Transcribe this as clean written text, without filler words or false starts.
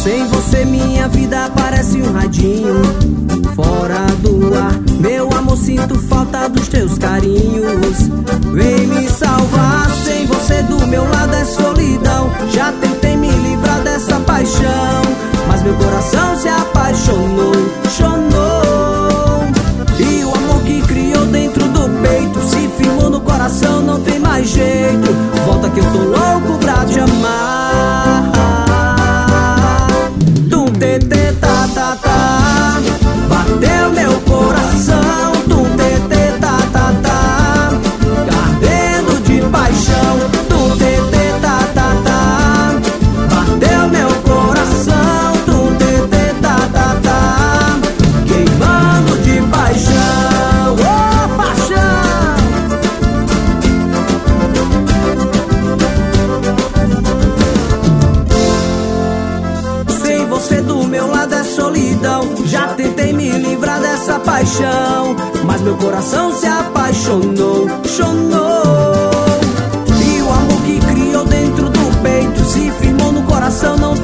Sem você minha vida parece um radinho fora do ar. Meu amor, sinto falta dos teus carinhos. Vem me salvar. Sem você do meu lado é solidão. Já tentei me livrar dessa paixão, mas meu coração se apaixonou, chonou. E o amor que criou dentro do peito se firmou no coração, não tem mais jeito. Volta que eu tô louco pra te amar. Tum tê tê tá tá tá, bateu meu coração. Tum tê tê tá tá tá, ardendo de paixão. Tum tê tê tá tá tá, bateu meu coração. Tum tê tê tá tá tá, queimando de paixão. Oh, paixão! Sem você do meu lado é solidão. Já tentei me livrar dessa paixão, mas meu coração se apaixonou, chonou. E o amor que criou dentro do peito se firmou no coração, não